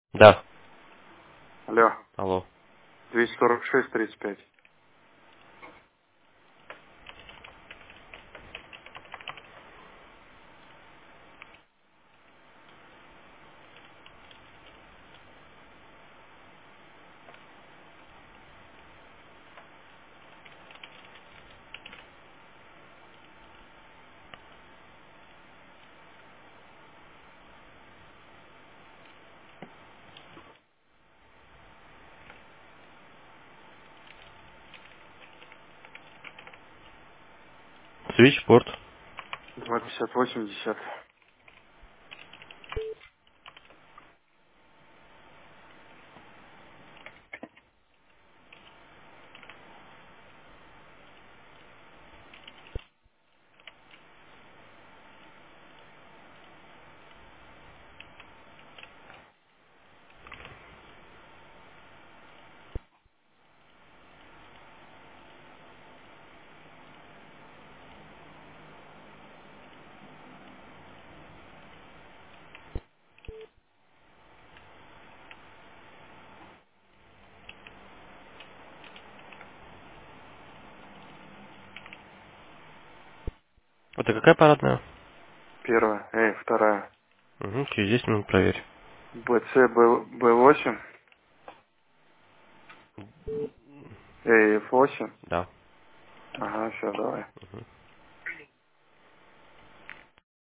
Да. Алло. Алло. 246-35. Свитчпорт. 250-80. Это какая парадная? Первая. Вторая. Угу, через 10 минут проверь. БЦ Б8. F8. Да. Ага, все, давай. Мгм.